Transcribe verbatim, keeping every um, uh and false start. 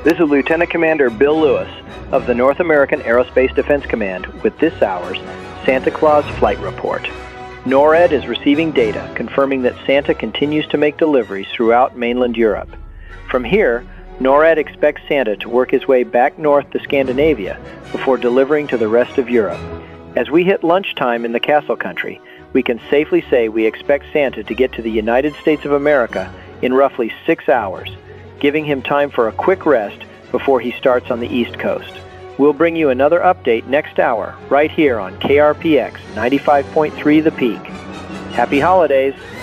This is Lieutenant Commander Bill Lewis of the North American Aerospace Defense Command with this hour's Santa Claus Flight Report. NORAD is receiving data confirming that Santa continues to make deliveries throughout mainland Europe. From here, NORAD expects Santa to work his way back north to Scandinavia before delivering to the rest of Europe. As we hit lunchtime in the Castle Country, we can safely say we expect Santa to get to the United States of America in roughly six hours, giving him time for a quick rest before he starts on the East Coast. We'll bring you another update next hour right here on K R P X ninety-five point three The Peak. Happy holidays!